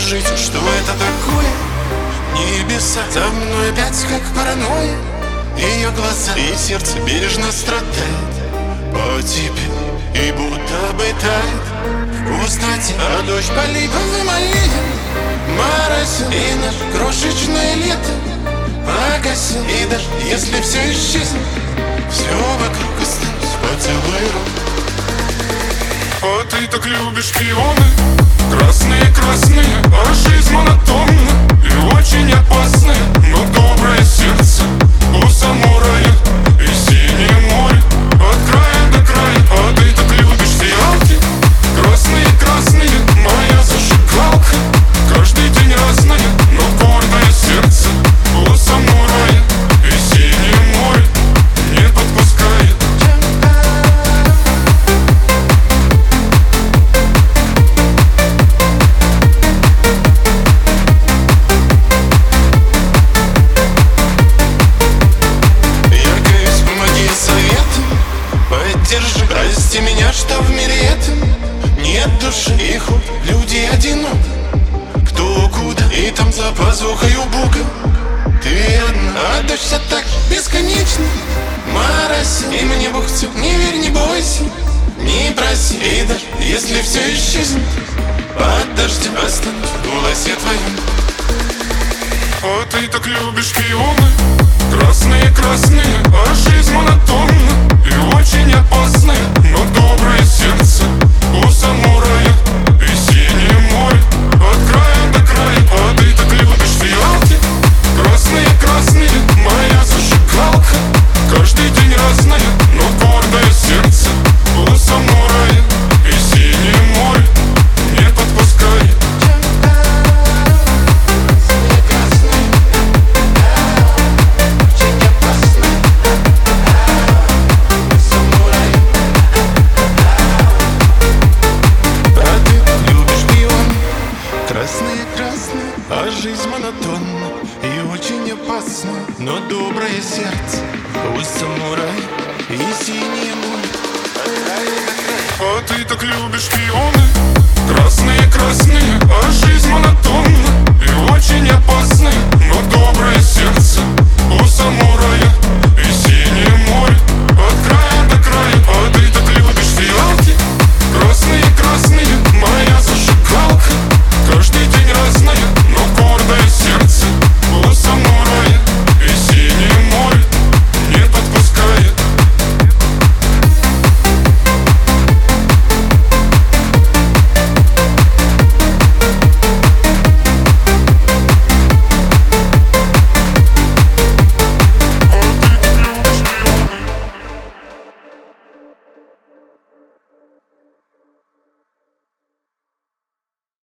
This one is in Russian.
жить, что это такое? Небеса за мной опять как паранойя. Ее глаза и сердце бережно страдает по тебе и будто бы тает в пустоте. А дождь по липовым аллеям моросил, и наш крошечное лето погасил. И даже если все исчезнет, все вокруг осталось поцелуй рук. А ты так любишь пионы, красные-красные, а жизнь монотонна и очень опасная. Но доброе сердце у самурая и синее море от края до края. А ты так любишь фиалки, красные-красные, моя зажигалка. Каждый день разная, но гордое сердце у самурая и синее море не подпускает. Поддержи, прости меня, что в мире этом нет души, и хоть люди одиноки, кто куда, и там за пазухой у Бога ты одна. А дождь все так бесконечно моросит, и мне Бог все, не верь, не бойся, не проси. И даже если все исчезнет, под дождем останусь в голосе твоем. А ты так любишь пионы, красные-красные, а жизнь монотонна и очень опасная. Но доброе сердце у самурая и синее море от края до края. А ты так любишь фиалки, красные-красные, моя зажигалка. Каждый день разная, но гордое сердце у самурая и синее море не подпускает. Красные-красные, а жизнь монотонна и очень опасна. Но доброе сердце у самурая и синее море. А ты так любишь пионы, красные-красные, а жизнь монотонна и очень опасная.